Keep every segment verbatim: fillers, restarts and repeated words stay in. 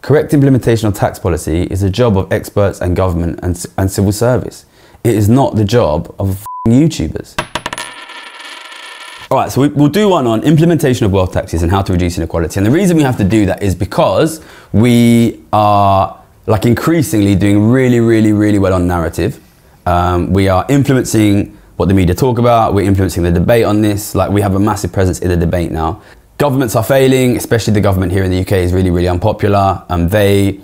Correct implementation of tax policy is a job of experts and government and, and civil service. It is not the job of f***ing YouTubers. All right, so we, we'll do one on implementation of wealth taxes and how to reduce inequality. And the reason we have to do that is because we are like increasingly doing really, really, really well on narrative. Um, we are influencing what the media talk about. We're influencing the debate on this. Like we have a massive presence in the debate now. Governments are failing, especially the government here in the U K is really, really unpopular. Um, they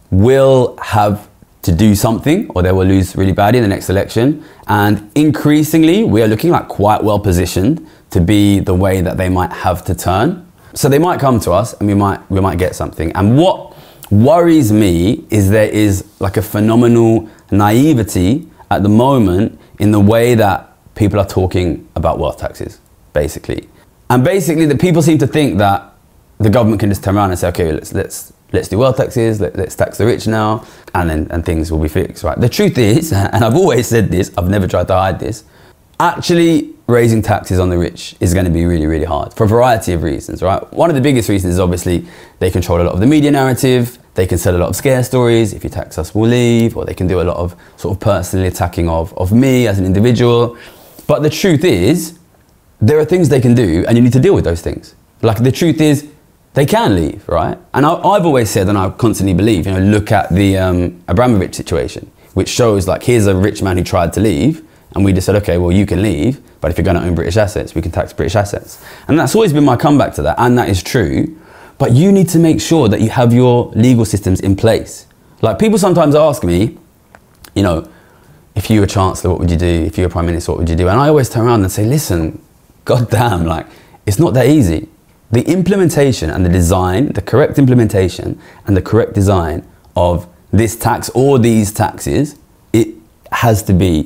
will have to do something or they will lose really badly in the next election. And increasingly, we are looking like quite well positioned to be the way that they might have to turn. So they might come to us and we might, we might get something. And what worries me is there is like a phenomenal naivety at the moment in the way that people are talking about wealth taxes, basically. And basically, the people seem to think that the government can just turn around and say, okay, let's let's let's do wealth taxes, let, let's tax the rich now, and then and things will be fixed, right? The truth is, and I've always said this, I've never tried to hide this, actually raising taxes on the rich is going to be really, really hard for a variety of reasons, right? One of the biggest reasons is obviously they control a lot of the media narrative, they can sell a lot of scare stories, if you tax us, we'll leave, or they can do a lot of sort of personally attacking of, of me as an individual. But the truth is, there are things they can do and you need to deal with those things. Like the truth is, they can leave, right? And I, I've always said, and I constantly believe, you know, look at the um, Abramovich situation, which shows like, here's a rich man who tried to leave, and we just said, okay, well, you can leave, but if you're gonna own British assets, we can tax British assets. And that's always been my comeback to that, and that is true, but you need to make sure that you have your legal systems in place. Like people sometimes ask me, you know, if you were Chancellor, what would you do? If you were Prime Minister, what would you do? And I always turn around and say, listen, God damn, like, it's not that easy. The implementation and the design, the correct implementation and the correct design of this tax or these taxes, it has to be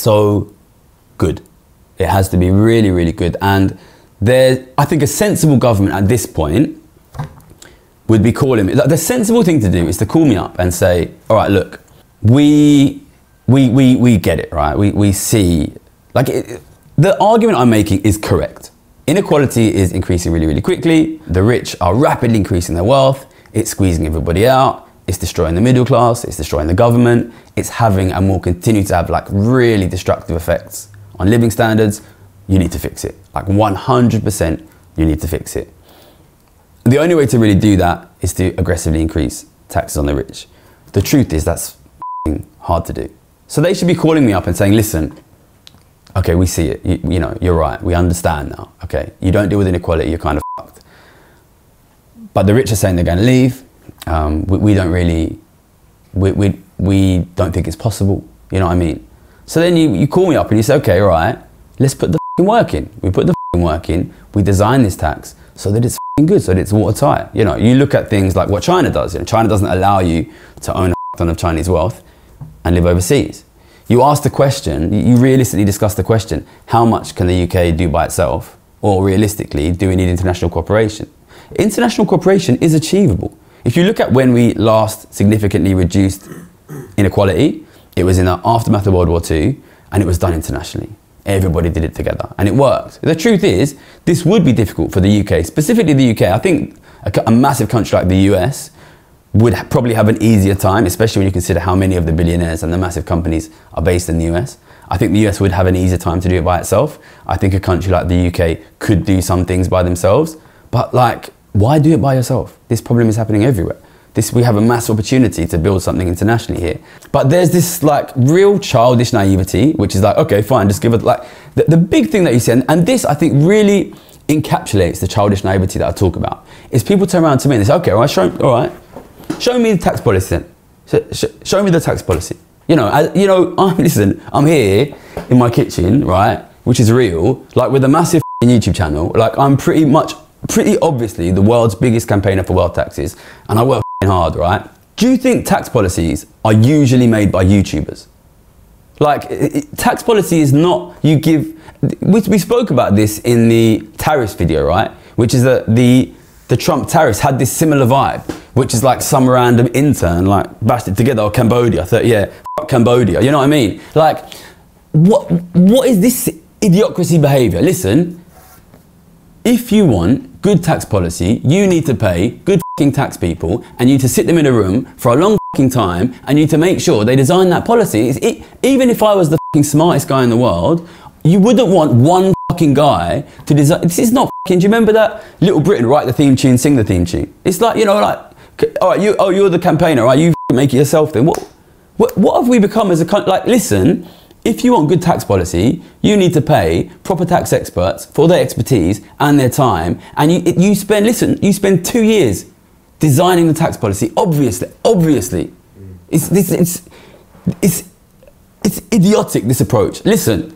so good. It has to be really, really good. And there, I think a sensible government at this point would be calling me. Like, the sensible thing to do is to call me up and say, all right, look, we, we, we, we get it, right? We, we see, like, it, the argument I'm making is correct. Inequality is increasing really, really quickly. The rich are rapidly increasing their wealth. It's squeezing everybody out. It's destroying the middle class. It's destroying the government. It's having and will continue to have like really destructive effects on living standards. You need to fix it. Like one hundred percent you need to fix it. The only way to really do that is to aggressively increase taxes on the rich. The truth is that's hard to do. So they should be calling me up and saying, listen, okay, we see it. You, you know, you're right. We understand now. Okay, you don't deal with inequality. You're kind of fucked. But the rich are saying they're going to leave. Um, we, we don't really, we, we, we don't think it's possible. You know what I mean? So then you, you call me up and you say, okay, all right, let's put the work in. We put the work in. We design this tax so that it's good, so that it's watertight. You know, you look at things like what China does. You know, China doesn't allow you to own a ton of Chinese wealth and live overseas. You ask the question, you realistically discuss the question, how much can the U K do by itself? Or realistically, do we need international cooperation? International cooperation is achievable. If you look at when we last significantly reduced inequality, it was in the aftermath of World War Two, and it was done internationally. Everybody did it together, and it worked. The truth is, this would be difficult for the U K, specifically the U K. I think a, a massive country like the U S would ha- probably have an easier time, especially when you consider how many of the billionaires and the massive companies are based in the U S. I think the U S would have an easier time to do it by itself. I think a country like the U K could do some things by themselves, but like, why do it by yourself? This problem is happening everywhere. This, we have a massive opportunity to build something internationally here. But there's this like real childish naivety, which is like, okay, fine, just give it like, the, the big thing that you see, and, and this I think really encapsulates the childish naivety that I talk about, is people turn around to me and they say, okay, all right, show, all right, show me the tax policy then. Sh- sh- show me the tax policy. You know, I, you know, I'm, listen, I'm here in my kitchen, right, which is real, like with a massive YouTube channel, like I'm pretty much, pretty obviously the world's biggest campaigner for wealth taxes, and I work hard, right? Do you think tax policies are usually made by YouTubers? Like, it, it, tax policy is not, you give, we, we spoke about this in the tariffs video, right? Which is that the, the Trump tariffs had this similar vibe, which is like some random intern, like, bashed it together, or Cambodia, I thought, yeah, fuck Cambodia, you know what I mean? Like, what what is this idiocracy behavior? Listen, if you want good tax policy, you need to pay good fucking tax people and you need to sit them in a room for a long fucking time and you need to make sure they design that policy. It, even if I was the fucking smartest guy in the world, you wouldn't want one fucking guy to design. This is not fucking. Do you remember that Little Britain write the theme tune, sing the theme tune? It's like, you know, like, all right, you, oh, you're the campaigner, all right, you make it yourself then. What, what, what have we become as a country? Like, listen, if you want good tax policy, you need to pay proper tax experts for their expertise and their time. And you, you spend, listen, you spend two years designing the tax policy. Obviously, obviously, it's this, it's, it's, it's idiotic, this approach. Listen,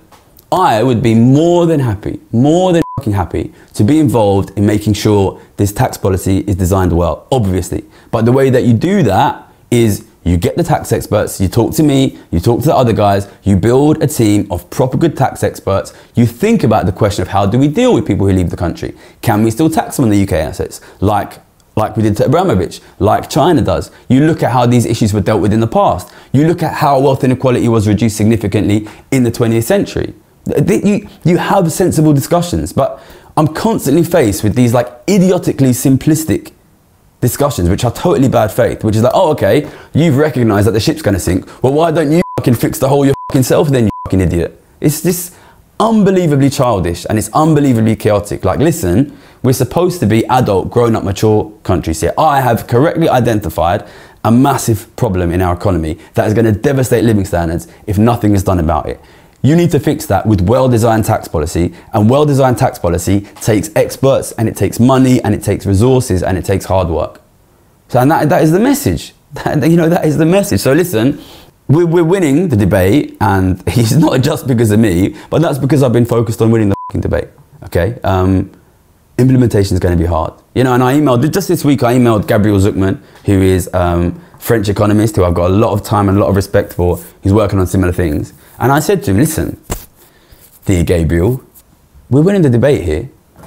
I would be more than happy, more than fucking happy to be involved in making sure this tax policy is designed well, obviously. But the way that you do that is you get the tax experts, you talk to me, you talk to the other guys, you build a team of proper good tax experts, you think about the question of how do we deal with people who leave the country? Can we still tax them on the U K assets? Like, like we did to Abramovich, like China does. You look at how these issues were dealt with in the past. You look at how wealth inequality was reduced significantly in the twentieth century. You, you have sensible discussions, but I'm constantly faced with these like idiotically simplistic discussions, which are totally bad faith, which is like, oh, okay, you've recognized that the ship's gonna sink. Well, why don't you fucking fix the hole your fucking self then, you fucking idiot? It's just unbelievably childish and it's unbelievably chaotic. Like, listen, we're supposed to be adult, grown up, mature countries here. I have correctly identified a massive problem in our economy that is gonna devastate living standards if nothing is done about it. You need to fix that with well-designed tax policy, and well-designed tax policy takes experts and it takes money and it takes resources and it takes hard work. So, and that, that is the message. That, you know, that is the message. So listen, we're, we're winning the debate, and it's not just because of me, but that's because I've been focused on winning the fucking debate, okay? Um, implementation is going to be hard. You know, and I emailed, just this week I emailed Gabriel Zucman, who is um, French economist, who I've got a lot of time and a lot of respect for. He's working on similar things. And I said to him, listen, dear Gabriel, we're winning the debate here.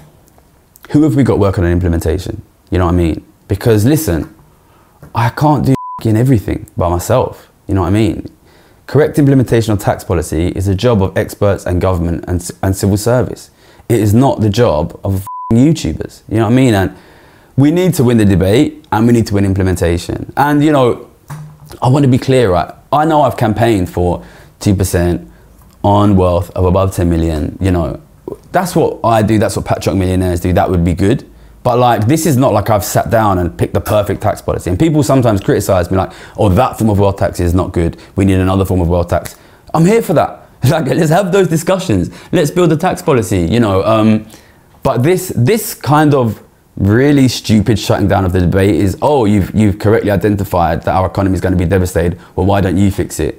Who have we got working on implementation? You know what I mean? Because listen, I can't do f***ing everything by myself. You know what I mean? Correct implementation of tax policy is a job of experts and government and, and civil service. It is not the job of f***ing YouTubers. You know what I mean? And we need to win the debate and we need to win implementation. And you know, I want to be clear, right? I know I've campaigned for two percent on wealth of above ten million, you know, that's what I do, that's what Patriarch Millionaires do, that would be good. But like, this is not like I've sat down and picked the perfect tax policy. And people sometimes criticize me like, oh, that form of wealth tax is not good, we need another form of wealth tax. I'm here for that. Like, let's have those discussions. Let's build a tax policy, you know. Um, but this, this kind of really stupid shutting down of the debate is, oh, you've, you've correctly identified that our economy is going to be devastated, well, why don't you fix it?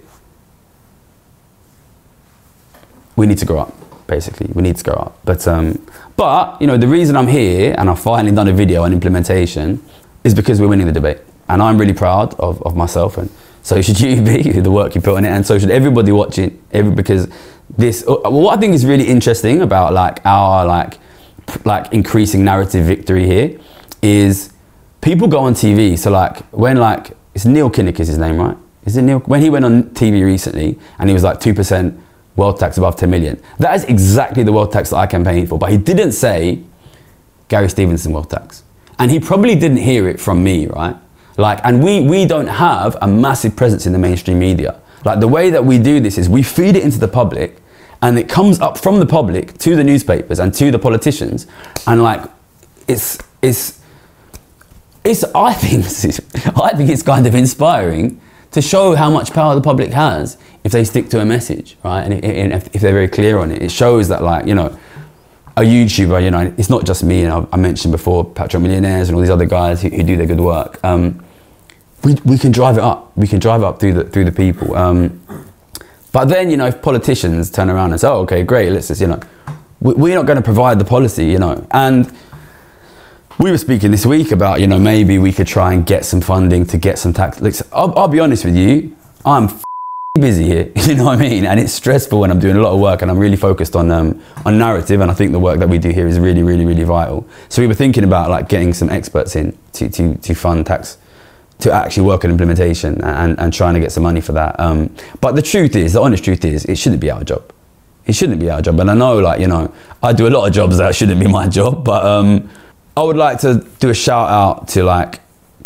We need to grow up, basically. We need to grow up. But, um, but, you know, the reason I'm here and I've finally done a video on implementation is because we're winning the debate. And I'm really proud of, of myself, and so should you be, the work you put on it, and so should everybody watching, every, because this, what I think is really interesting about like our like, like increasing narrative victory here is people go on T V. So like when like, it's Neil Kinnock is his name, right? Is it Neil? When he went on T V recently and he was like two percent wealth tax above ten million. That is exactly the wealth tax that I campaigned for, but he didn't say Gary Stevenson wealth tax. And he probably didn't hear it from me, right? Like, and we, we don't have a massive presence in the mainstream media. Like the way that we do this is we feed it into the public and it comes up from the public to the newspapers and to the politicians. And like, it's, it's, it's, I think, I think it's kind of inspiring to show how much power the public has if they stick to a message, right? And, and if, if they're very clear on it. It shows that, like, you know, a YouTuber, you know, it's not just me, and I, I mentioned before Patriarch Millionaires and all these other guys who, who do their good work. Um, we, we can drive it up. We can drive it up through the, through the people. Um, but then, you know, if politicians turn around and say, oh, okay, great, let's just, you know, we, we're not going to provide the policy, you know. And we were speaking this week about, you know, maybe we could try and get some funding to get some tax. Like, I'll, I'll be honest with you, I'm f busy here, you know what I mean? And it's stressful when I'm doing a lot of work and I'm really focused on um, on narrative, and I think the work that we do here is really, really, really vital. So we were thinking about like getting some experts in to, to, to fund tax, to actually work on implementation and, and trying to get some money for that. Um, but the truth is, the honest truth is, it shouldn't be our job. It shouldn't be our job. And I know, like, you know, I do a lot of jobs that shouldn't be my job, but um, I would like to do a shout out to like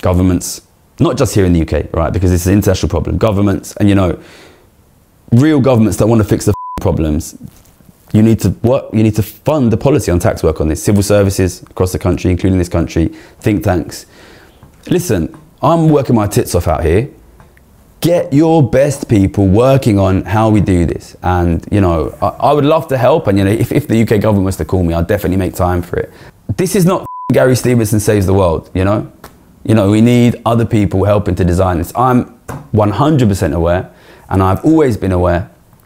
governments, not just here in the U K, right? Because it's an international problem. Governments, and you know, real governments that want to fix the problems, you need to work, you need to fund the policy on tax work on this. Civil services across the country, including this country, think tanks. Listen, I'm working my tits off out here. Get your best people working on how we do this. And, you know, I, I would love to help. And, you know, if, if the U K government was to call me, I'd definitely make time for it. This is not Gary Stevenson saves the world, you know? You know, we need other people helping to design this. I'm one hundred percent aware, and I've always been aware,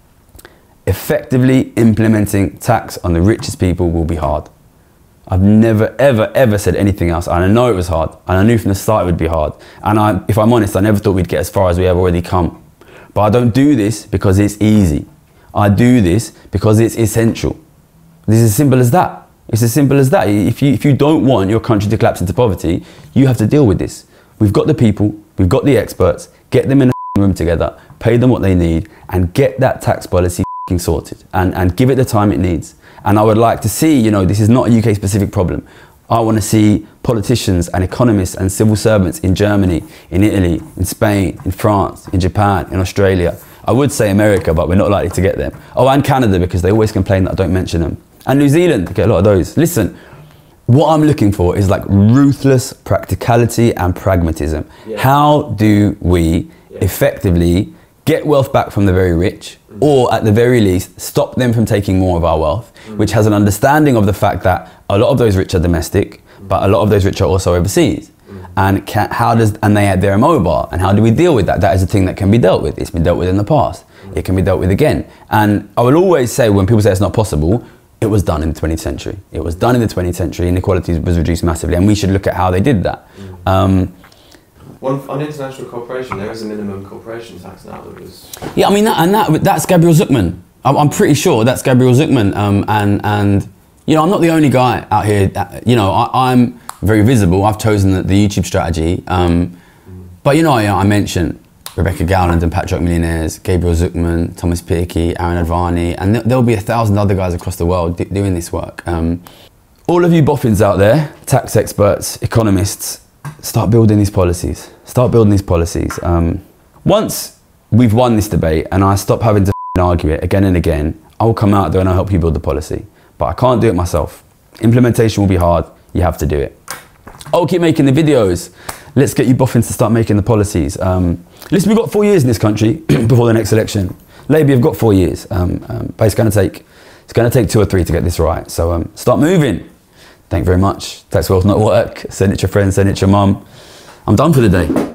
effectively implementing tax on the richest people will be hard. I've never, ever, ever said anything else. And I know it was hard. And I knew from the start it would be hard. And I, if I'm honest, I never thought we'd get as far as we have already come. But I don't do this because it's easy. I do this because it's essential. This is as simple as that. It's as simple as that. If you, if you don't want your country to collapse into poverty, you have to deal with this. We've got the people, we've got the experts, get them in a room together, pay them what they need, and get that tax policy sorted, and, and give it the time it needs. And I would like to see, you know, this is not a U K specific problem. I want to see politicians and economists and civil servants in Germany, in Italy, in Spain, in France, in Japan, in Australia. I would say America, but we're not likely to get them. Oh, and Canada, because they always complain that I don't mention them. And New Zealand, get a lot of those. Listen, what I'm looking for is like ruthless practicality and pragmatism. Yeah. How do we yeah. effectively get wealth back from the very rich, or at the very least, stop them from taking more of our wealth, mm. which has an understanding of the fact that a lot of those rich are domestic, mm. but a lot of those rich are also overseas. Mm. And can, how does, and they, they're immobile, and how do we deal with that? That is a thing that can be dealt with. It's been dealt with in the past. Mm. It can be dealt with again. And I will always say, when people say it's not possible, it was done in the twentieth century. It was done in the twentieth century, inequality was reduced massively, and we should look at how they did that. Mm. Um, One, on international cooperation, there is a minimum corporation tax now that was... Yeah, I mean, that, and that, that's Gabriel Zucman. I'm, I'm pretty sure that's Gabriel Zucman. Um, and, and, you know, I'm not the only guy out here. That, you know, I, I'm very visible. I've chosen the, the YouTube strategy. Um, mm. But, you know, I, I mentioned Rebecca Gowland and Patriarch Millionaires, Gabriel Zucman, Thomas Piketty, Aaron Advani, and th there'll be a thousand other guys across the world d doing this work. Um, all of you boffins out there, tax experts, economists, start building these policies. Start building these policies. Um, once we've won this debate and I stop having to argue it again and again, I'll come out there and I'll help you build the policy. But I can't do it myself. Implementation will be hard. You have to do it. I'll keep making the videos. Let's get you boffins to start making the policies. Um, listen, we've got four years in this country before the next election. Labour have got four years, um, um, but it's going to take it's going to take two or three to get this right. So um, start moving. Thank you very much. Tax Wealth Network. Send it to your friends. Send it to your mum. I'm done for the day.